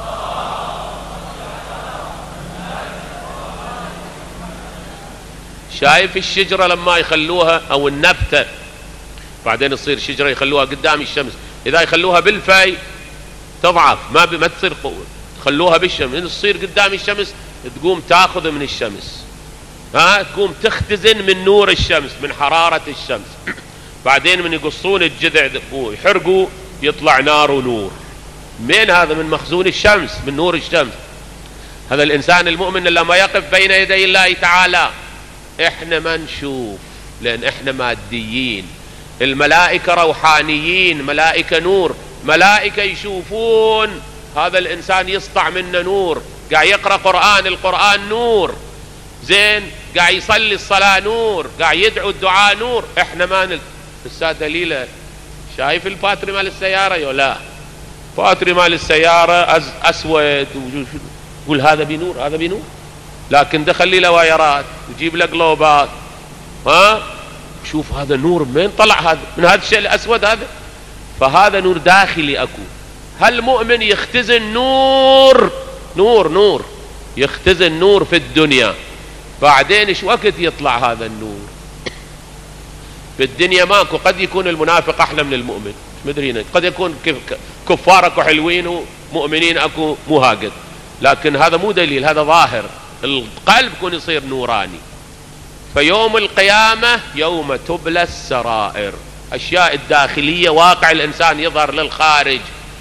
شايف الشجرة لما يخلوها أو النبتة بعدين تصير شجرة يخلوها قدام الشمس، إذا يخلوها بالفي تضعف، ما ما تصير قوة. خلوها بالشمس تصير قدام الشمس، تقوم تاخذ من الشمس، ها، تقوم تختزن من نور الشمس، من حرارة الشمس. بعدين من يقصون الجذع ويحرقوا يطلع نار ونور. من هذا؟ من مخزون الشمس، من نور الشمس. هذا الإنسان المؤمن لما يقف بين يدي الله تعالى، احنا ما نشوف لأن احنا ماديين، الملائكة روحانيين، ملائكة نور، ملائكة يشوفون هذا الإنسان يسطع منه نور، قاعد يقرأ قرآن، القرآن نور، زين، قاعد يصلي الصلاة نور، قاعد يدعو الدعاء نور. احنا ما نل... السادة دليلة، شايف الباتري مال السيارة يو لا؟ باتري مال السيارة أز... أسود، يقول هذا بنور، هذا بنور، لكن دخل لي له وايرات وجيب له قلوبات، ها، شوف هذا نور من طلع؟ هذا من هذا الشيء الأسود هذا. فهذا نور داخلي أكو. هالمؤمن يختزن نور نور نور يختزن نور في الدنيا، بعدين ايش وقت يطلع هذا النور؟ في الدنيا ماكو. قد يكون المنافق أحلى من المؤمن، مدرين، قد يكون كفار اكو حلوين ومؤمنين اكو مو هاقد، لكن هذا مو دليل، هذا ظاهر. القلب يكون يصير نوراني. فيوم القيامة يوم تبلى السرائر، أشياء الداخلية، واقع الإنسان يظهر للخارج.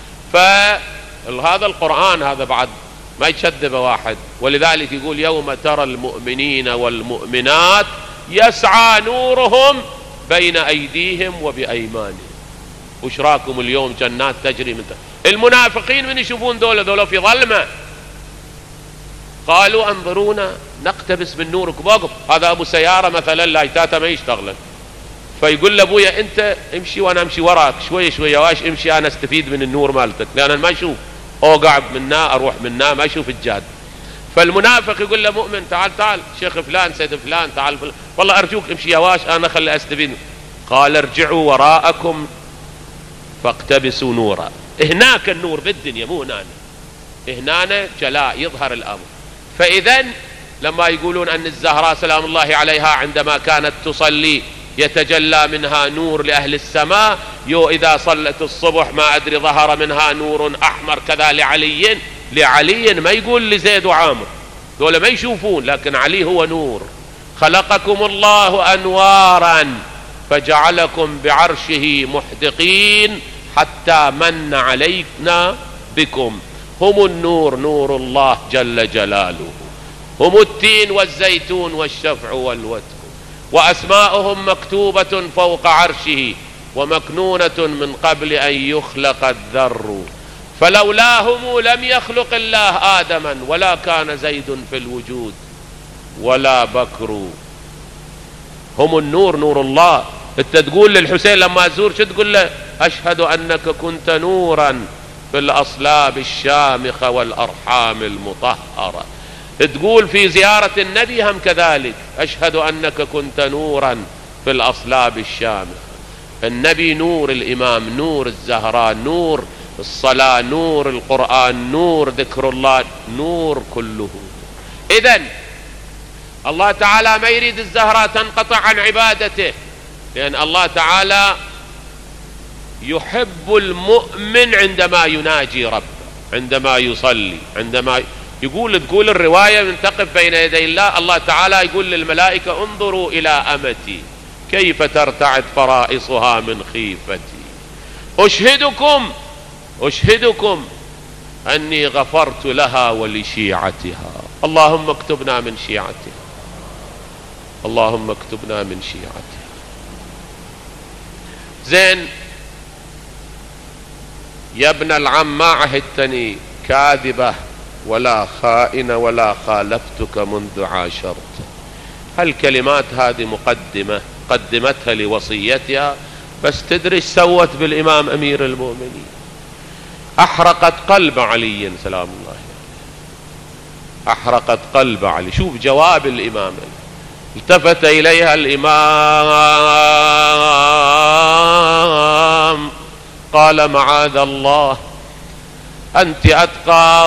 فهذا القرآن هذا بعد ما يشذب واحد، ولذلك يقول يوم ترى المؤمنين والمؤمنات يسعى نورهم بين أيديهم وبأيمانهم. وش راكم اليوم؟ جنات تجري من تحت. المنافقين من يشوفون دولة دولة في ظلمة، قالوا انظرونا نقتبس من نوركم. وقف هذا ابو سيارة مثلا لايتاته ما يشتغل، فيقول لابويا انت امشي وانا امشي وراك شوي شوي، واش امشي انا استفيد من النور مالتك، لان انا ما اشوف، اوقع منا اروح منا ما اشوف الجاد. فالمنافق يقول له مؤمن تعال تعال شيخ فلان سيد فلان تعال فلان، والله ارجوك امشي يا واش انا خلي استفيد. قال ارجعوا وراءكم فاقتبسوا نورا. هناك النور بالدنيا مو هنا، هنا جلاء يظهر الامر. فاذا لما يقولون ان الزهراء سلام الله عليها عندما كانت تصلي يتجلى منها نور لأهل السماء، يو إذا صلت الصبح ما أدري ظهر منها نور أحمر كذا لعلي، لعلي ما يقول لزيد وعامر، دول ما يشوفون، لكن علي هو نور. خلقكم الله أنوارا فجعلكم بعرشه محدقين حتى من علينا بكم. هم النور، نور الله جل جلاله، هم التين والزيتون والشفع والوتر، وأسماؤهم مكتوبة فوق عرشه ومكنونة من قبل أن يخلق الذر، فلولاهم لم يخلق الله آدما ولا كان زيد في الوجود ولا بكر. هم النور، نور الله. انت تقول للحسين لما تزور شو تقول له؟ أشهد أنك كنت نورا في الأصلاب الشامخة والأرحام المطهرة. تقول في زيارة النبي هم كذلك، أشهد أنك كنت نورا في الأصلاب الشامخة. النبي نور، الإمام نور، الزهراء نور، الصلاة نور، القرآن نور، ذكر الله نور، كله. إذن الله تعالى ما يريد الزهراء تنقطع عن عبادته، لأن الله تعالى يحب المؤمن عندما يناجي ربه، عندما يصلي، عندما يقول تقول الرواية من تقف بين يدي الله، الله تعالى يقول للملائكة انظروا إلى أمتي كيف ترتعد فرائصها من خيفتي، أشهدكم أشهدكم أني غفرت لها ولشيعتها. اللهم اكتبنا من شيعتها، اللهم اكتبنا من شيعتها. زين يا ابن العم ما عهدتني كاذبة ولا خائنة ولا خالفتك منذ عاشرت. هالكلمات هذه مقدمة قدمتها لوصيتها، بس تدري ايش سوت بالإمام أمير المؤمنين؟ أحرقت قلب علي سلام الله، أحرقت قلب علي. شوف جواب الإمام، التفت إليها الإمام قال معاذ الله، أنت أتقى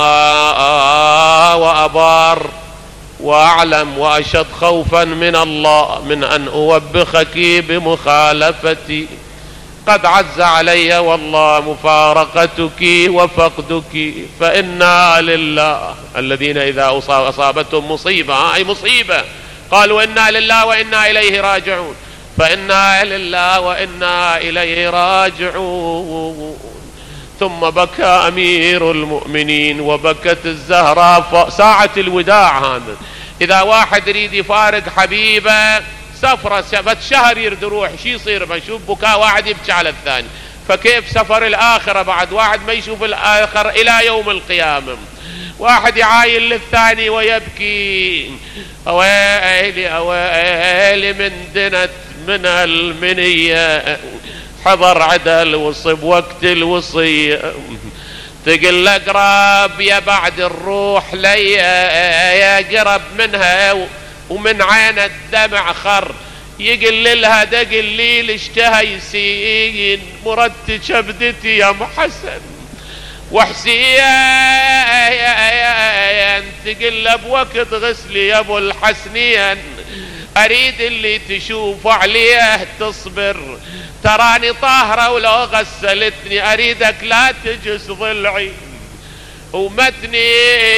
وأبار وأعلم وأشد خوفا من الله من أن أوبخك بمخالفتي. قد عز علي والله مفارقتك وفقدك، فإنا لله. الذين إذا أصابتهم مصيبة، أي مصيبة، قالوا إنا لله وإنا إليه راجعون، فإنا لله وإنا إليه راجعون. ثم بكى أمير المؤمنين وبكت الزهراء. ساعة الوداع هذا، إذا واحد يريد يفارق حبيبه سفرة سفت شهر يرد روح، شي يصير؟ ما يشوف بكاء واحد يبكي على الثاني، فكيف سفر الآخرة بعد واحد ما يشوف الآخر إلى يوم القيامة؟ واحد يعاين للثاني ويبكي، أويلي أويلي من دنت من المنية، حضر عدل وصب وقت الوصية، تقل قراب يا بعد الروح لي يا قرب منها ومن عين الدمع خر، يقل لها دق الليل اشتهى يسين، مرد شبدتي يا محسن وحسين، تقل بوقت غسلي يا ابو الحسنين، اريد اللي تشوف عليه تصبر، تراني طاهرة ولو غسلتني، اريدك لا تجس ضلعي ومتني،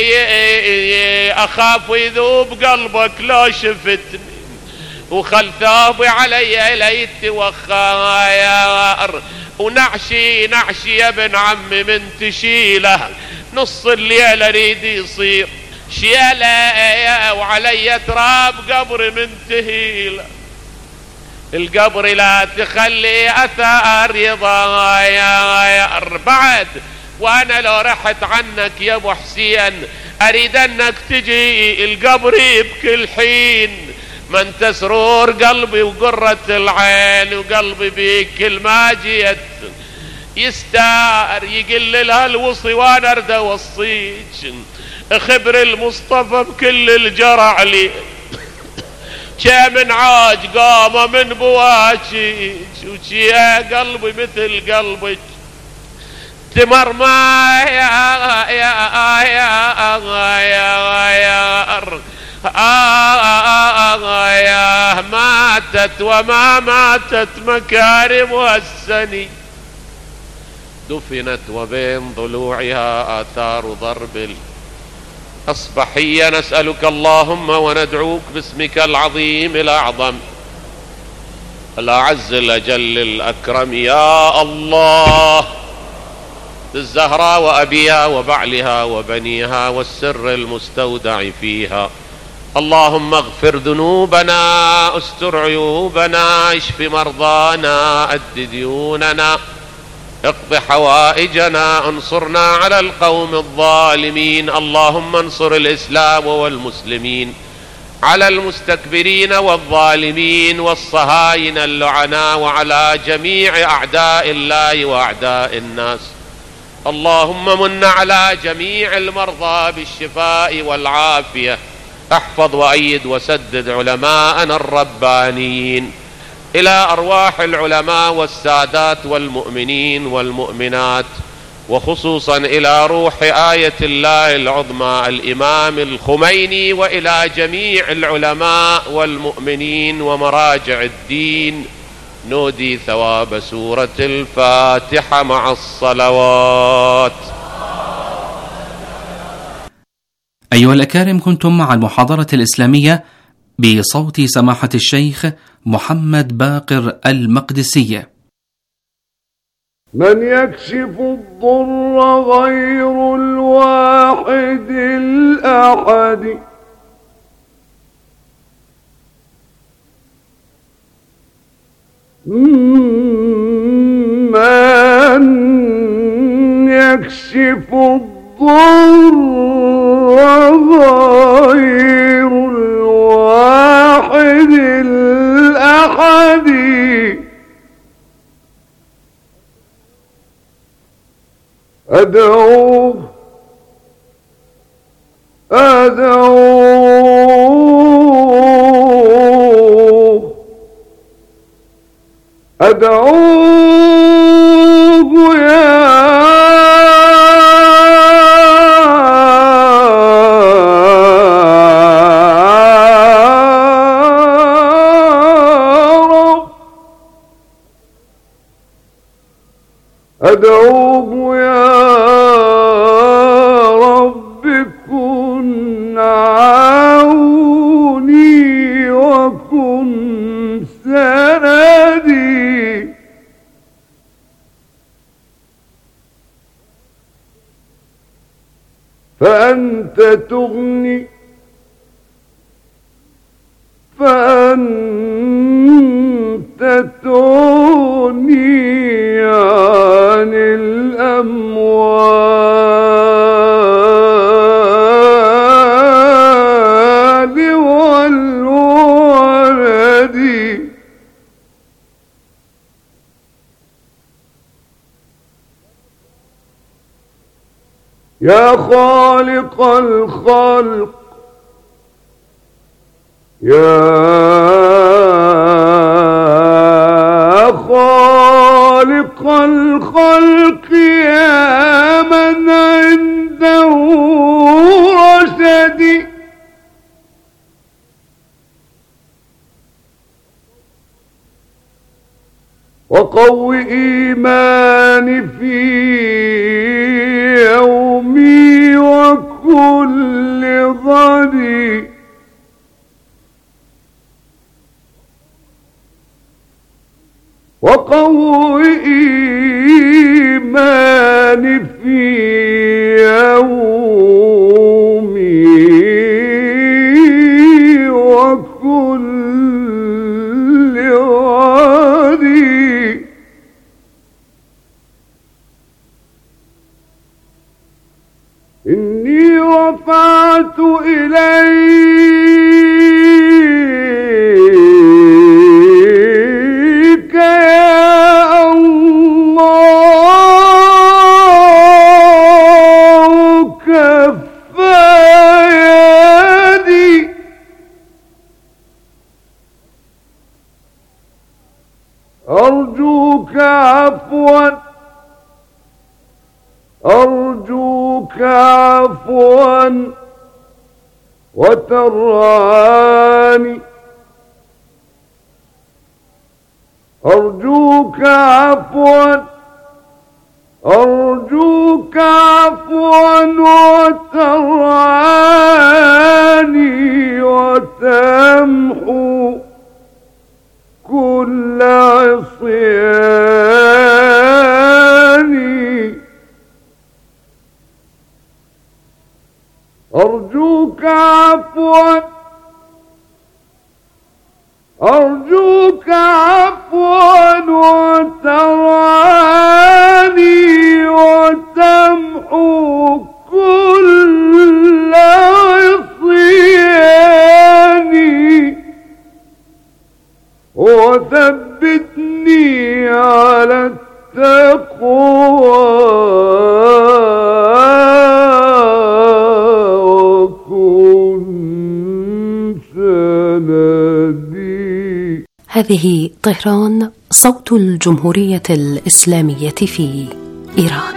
اخاف يذوب قلبك لو شفتني، وخل ثوبي علي ليت وخاير، ونعشي نعشي يا ابن عمي من تشيله، نص الليل اريد يصير شيله، وعلي تراب قبر من تهيله، القبر لا تخلي اثار يضاير بعد، وانا لو رحت عنك يا ابو حسين أريد أنك تجي القبر بكل حين، من تسرور قلبي وقرة العين، وقلبي بيك كل ما جيت يستار يقل لها الوصي وانا ارد اوصيك، خبر المصطفى بكل الجرع لي كمن عاج قام من بواجيك، وشي يا قلبي مثل قلبك تمر ما يا يا يا يا يا ماتت وما ماتت مكارمها السني، دفنت وبين ضلوعها آثار ضرب الأصبحية. نسألك اللهم وندعوك باسمك العظيم الأعظم الأعز الأجل الأكرم يا الله، بالزهراء وأبيها وبعلها وبنيها والسر المستودع فيها، اللهم اغفر ذنوبنا، استر عيوبنا، اشف مرضانا، أد ديوننا، اقض حوائجنا، انصرنا على القوم الظالمين. اللهم انصر الإسلام والمسلمين على المستكبرين والظالمين والصهاينة اللعناء، وعلى جميع أعداء الله وأعداء الناس. اللهم من على جميع المرضى بالشفاء والعافية، احفظ وأيد وسدد علماءنا الربانيين. إلى أرواح العلماء والسادات والمؤمنين والمؤمنات، وخصوصا إلى روح آية الله العظمى الإمام الخميني، وإلى جميع العلماء والمؤمنين ومراجع الدين، نودي ثواب سورة الفاتحة مع الصلوات. أيها الأكارم، كنتم مع المحاضرة الإسلامية بصوت سماحة الشيخ محمد باقر المقدسي. من يكشف الضر غير الواحد الأحد، من يكشف الضر غير الواحد الأحد، أدعوه أدعوه أدعوه يا رب، أدعوه يا رب كن عوني وكن سندي، فأنت تغني فأنت تغني عن الأموال والولد، يا خالق الخلق، يا خالق الخلق، يا من عنده رشد، وقو إيماني في يومي وكل غدي، وقو إيماني في يومي وكل غدي، إني رفعت أرجوك عفوا أرجوك عفوا وترعاني أرجوك عفوا أرجوك عفوا وترعاني وتمحو كل عصياني أرجوك عفوا أرجوك عفوا وترعاني وتمحو كل عصياني وثبتني على التقوى وكن سندي. هذه طهران، صوت الجمهورية الإسلامية في إيران.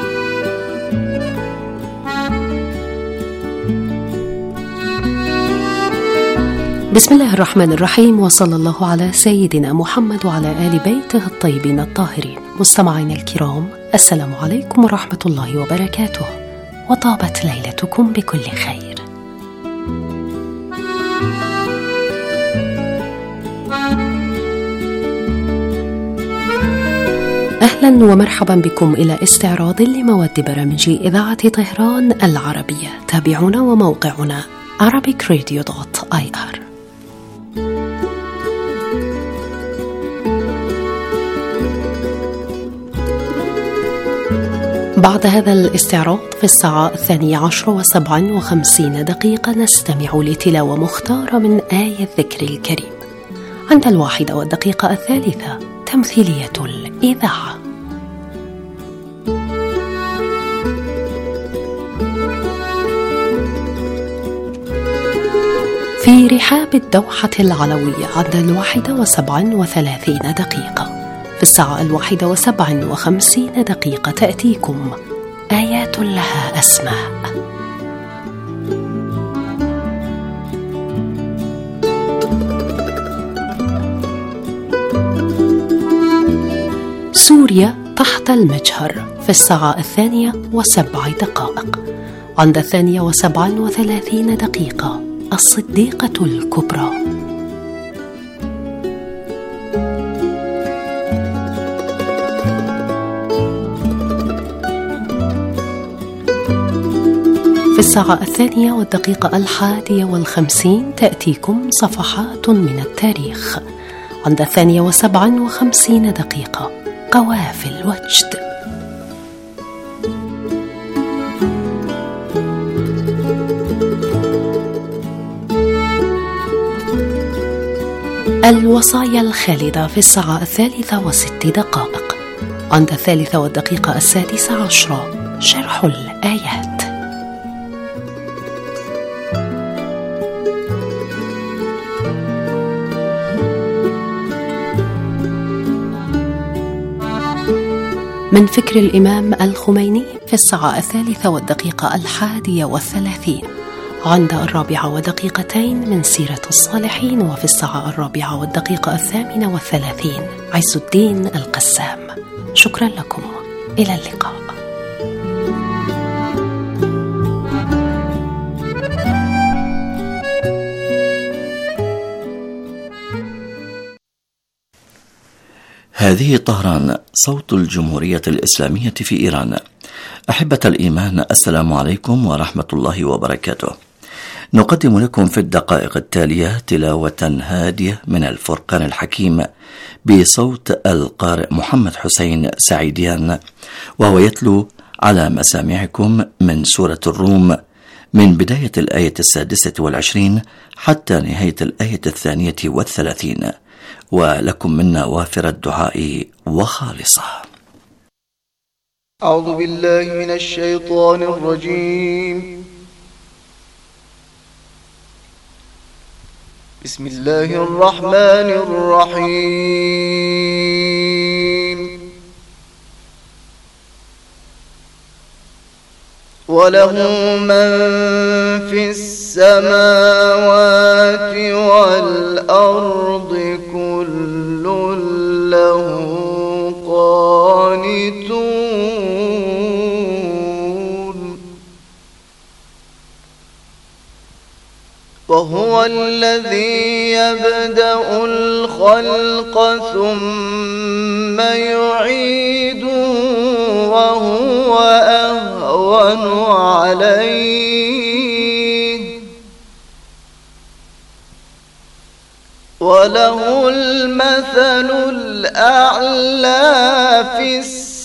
بسم الله الرحمن الرحيم، وصلى الله على سيدنا محمد وعلى آل بيته الطيبين الطاهرين. مستمعينا الكرام، السلام عليكم ورحمة الله وبركاته، وطابت ليلتكم بكل خير. أهلا ومرحبا بكم إلى استعراض لمواد برامج إذاعة طهران العربية. تابعونا وموقعنا arabic radio dot i r. بعد هذا الاستعراض في الساعة الثانية عشر وسبع وخمسين دقيقة نستمع لتلاوة مختارة من آية الذكر الكريم. عند الواحدة والدقيقة الثالثة تمثيلية الإذاعة. في رحاب الدوحة العلوية عند الواحدة وسبع وثلاثين دقيقة. في الساعة الواحدة وسبع وخمسين دقيقة تأتيكم آيات لها أسماء. سوريا تحت المجهر في الساعة الثانية وسبع دقائق. عند الثانية وسبع وثلاثين دقيقة الصديقة الكبرى. في الساعة الثانية والدقيقة الحادية والخمسين تأتيكم صفحات من التاريخ. عند الثانية وسبع وخمسين دقيقة قوافل وجد. الوصايا الخالدة في الساعة الثالثة وست دقائق. عند الثالثة والدقيقة السادسة عشرة شرح الآيات. من فكر الإمام الخميني في الساعة الثالثة والدقيقة الحادية والثلاثين. عند الرابعة ودقيقتين من سيرة الصالحين. وفي الساعة الرابعة والدقيقة الثامنة والثلاثين عز الدين القسام. شكرا لكم، إلى اللقاء. هذه طهران، صوت الجمهورية الإسلامية في إيران. أحبة الإيمان، السلام عليكم ورحمة الله وبركاته. نقدم لكم في الدقائق التالية تلاوة هادية من الفرقان الحكيم بصوت القارئ محمد حسين سعيديان، وهو يتلو على مسامعكم من سورة الروم من بداية الآية السادسة والعشرين حتى نهاية الآية الثانية والثلاثين، ولكم منا وافر الدعاء وخالصة. أعوذ بالله من الشيطان الرجيم. بسم الله الرحمن الرحيم وله من في السماوات والأرض كل له قانتون وهو الذي يبدأ الخلق ثم يعيده وهو أهون عليه وله المثل الأعلى في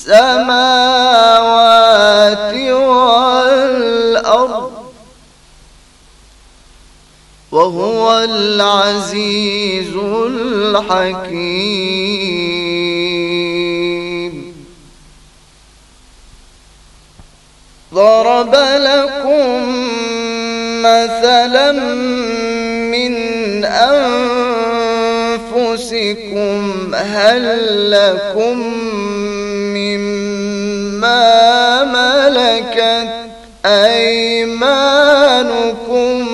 السماوات والأرض وهو العزيز الحكيم ضرب لكم مثلا من أنفسكم هل لكم مما ملكت أيمانكم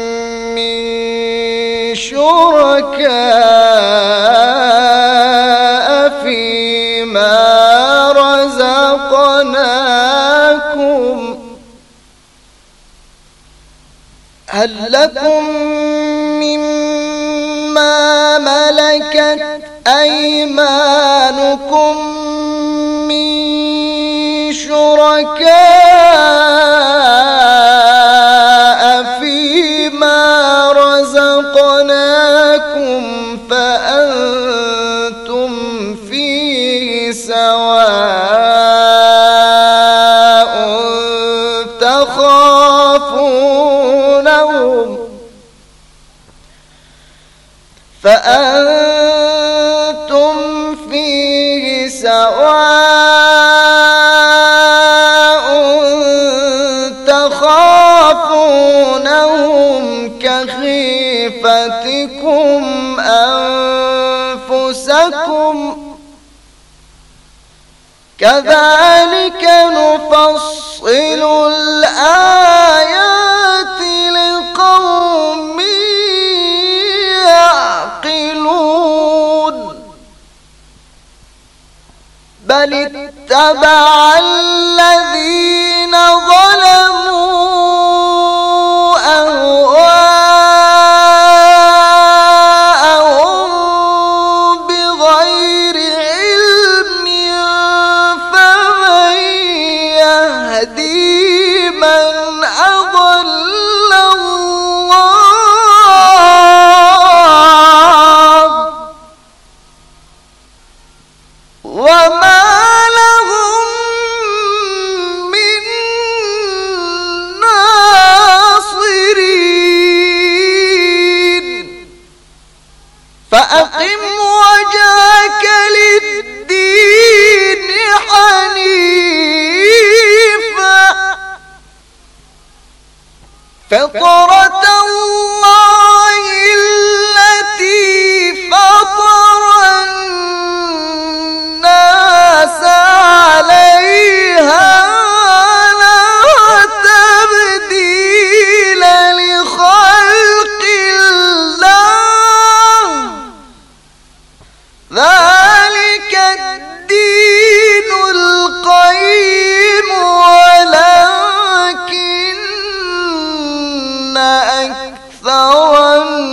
شركاء فيما رزقناكم هل لكم مما ملكت أيمانكم من شركاء فيما رزقناكم فأنتم فيه سواء تخافونهم فأنتم فيه سواء تخافونهم كخيفتكم أنفسكم كذلك نفصل الآيات لقوم يعقلون بل اتبع الذين ظلموا أهواءهم بغير علم فمن يهدي من أضل الله وما لهم من ناصرين فأقم وجهك للدين حنيفا فطرة الله التي فطر الناس عليها لا تبديل لخلق الله ذلك الدين القيم ولكن أكثر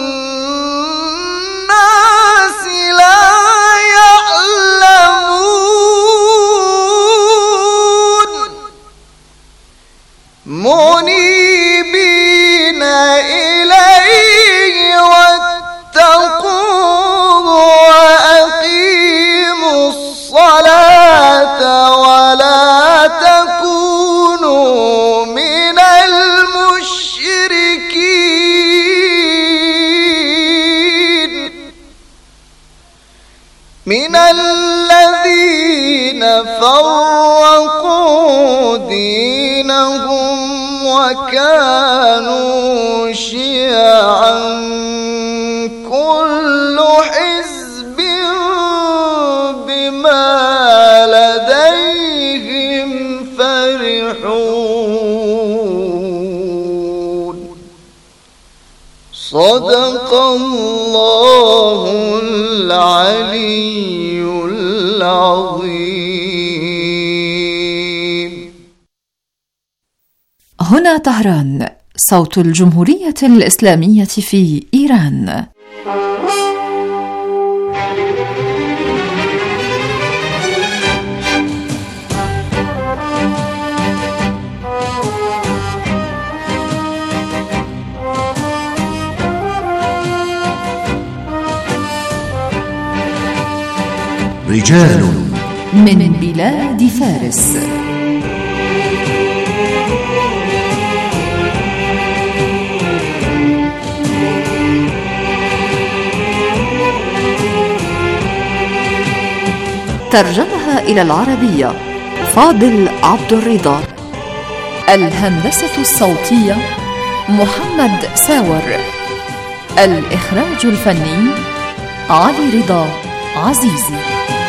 الناس لا يعلمون منيبين إليه واتقوه وأقيموا الصلاة ولا تكونوا من المشركين من الذين فرقوا دينهم وكانوا شيعا العلي العظيم. هنا طهران، صوت الجمهورية الإسلامية في إيران. رجال من بلاد فارس. ترجمها إلى العربية فاضل عبد الرضا. الهندسة الصوتية محمد ساور. الإخراج الفني علي رضا عزيزي.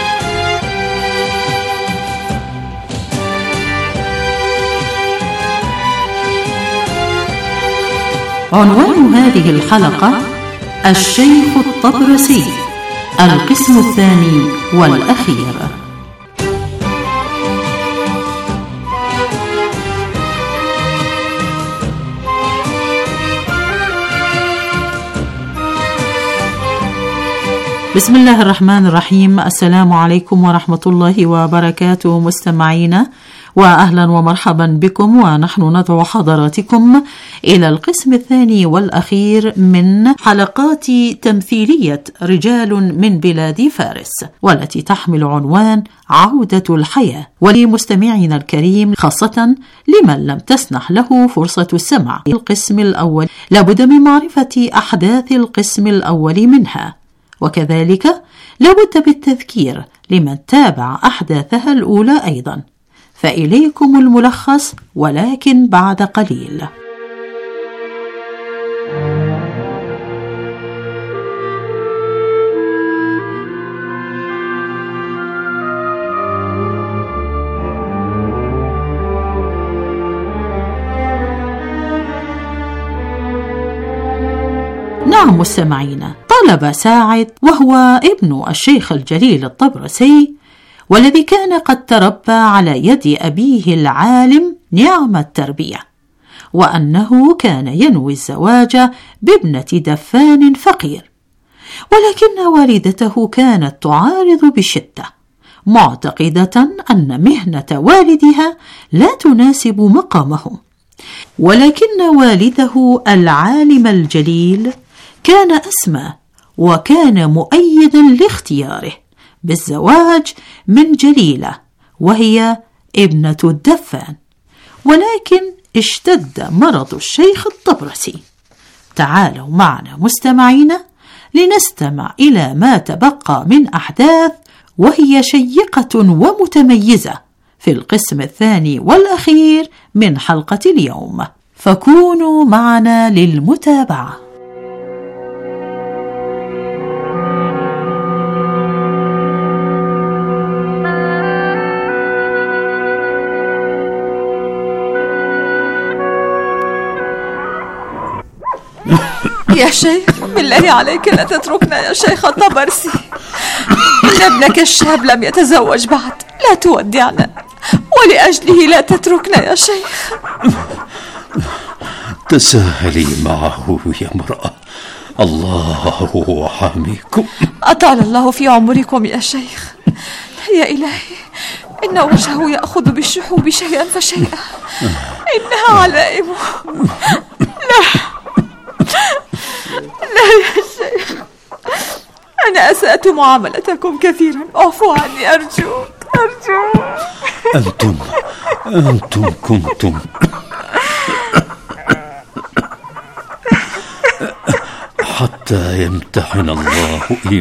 عنوان هذه الحلقة: الشيخ الطبرسي، القسم الثاني والأخير. بسم الله الرحمن الرحيم. السلام عليكم ورحمة الله وبركاته مستمعينا، وأهلا ومرحبا بكم، ونحن ندعو حضراتكم إلى القسم الثاني والأخير من حلقات تمثيلية رجال من بلاد فارس، والتي تحمل عنوان عودة الحياة. ولمستمعينا الكريم، خاصة لمن لم تسنح له فرصة السمع القسم الأول، لابد من معرفة أحداث القسم الأول منها، وكذلك لابد بالتذكير لمن تابع أحداثها الأولى أيضا. فإليكم الملخص، ولكن بعد قليل. نعم مستمعينا، طلب ساعد، وهو ابن الشيخ الجليل الطبرسي، والذي كان قد تربى على يد أبيه العالم نعم التربية، وأنه كان ينوي الزواج بابنة دفان فقير، ولكن والدته كانت تعارض بشدة، معتقدة أن مهنة والدها لا تناسب مقامه. ولكن والده العالم الجليل كان أسمى، وكان مؤيدا لاختياره بالزواج من جليلة، وهي ابنة الدفان. ولكن اشتد مرض الشيخ الطبرسي. تعالوا معنا مستمعينا لنستمع إلى ما تبقى من أحداث، وهي شيقة ومتميزة، في القسم الثاني والأخير من حلقة اليوم، فكونوا معنا للمتابعة. يا شيخ، بالله عليك لا تتركنا يا شيخ الطبرسي، إن ابنك الشاب لم يتزوج بعد، لا تودعنا، ولأجله لا تتركنا يا شيخ. تساهلي معه يا امرأة، الله حاميكم. أطال الله في عمركم يا شيخ. يا إلهي، إن وجهه يأخذ بالشحوب شيئا فشيئا، إنها علائمه. لا لا يا شيخ، أنا أسأت معاملتكم كثيرا، اعفوا عني أرجوك أرجوك. أنتم أنتم كنتم حتى يمتحن الله